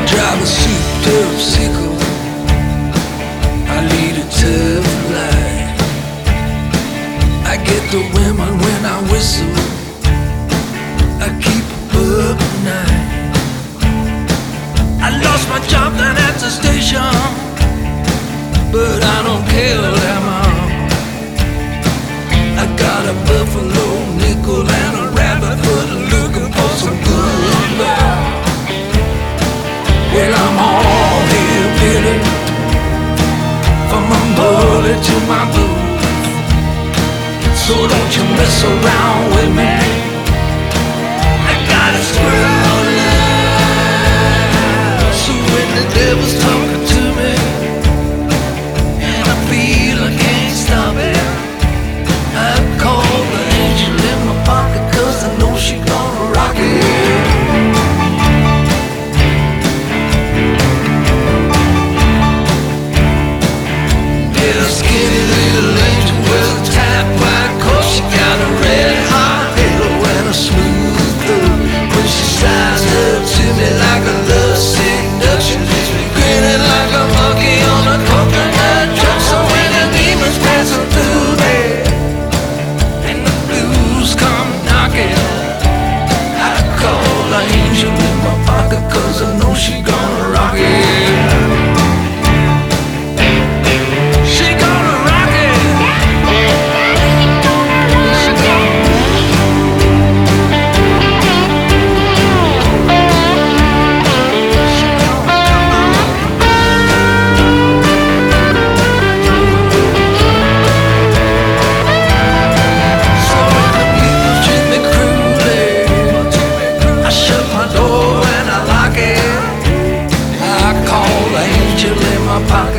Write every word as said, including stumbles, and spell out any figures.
drive a souped-up sickle. I lead a tough life. I get the women when I whistle. I keep a buck at night. I lost my job down at the station, but I don't care that much. I got a buffalo nickel and a rabbit foot, looking for some good luck. Well, I'm all here, Billy, from my bullet to my boot. So don't you mess around with me. I got a squirrel life. So when the devil's talking to me and I feel I can't stop it, I call the angel in my pocket, 'cause I know she gonna rock it. Yeah, skinny little angel with a tight white coat. She got a red hot halo and a smooth throat. When she slides up to me like a love seduction, leaves me grinning like a monkey on a coconut truck. So when the demons passing through me and the blues come knocking, I call the angel in my pocket, 'cause I know she gonna rock it. She gonna rock it. She gonna So when the people treat me cruelly, I shut my door and I lock it. I call the angel in my pocket.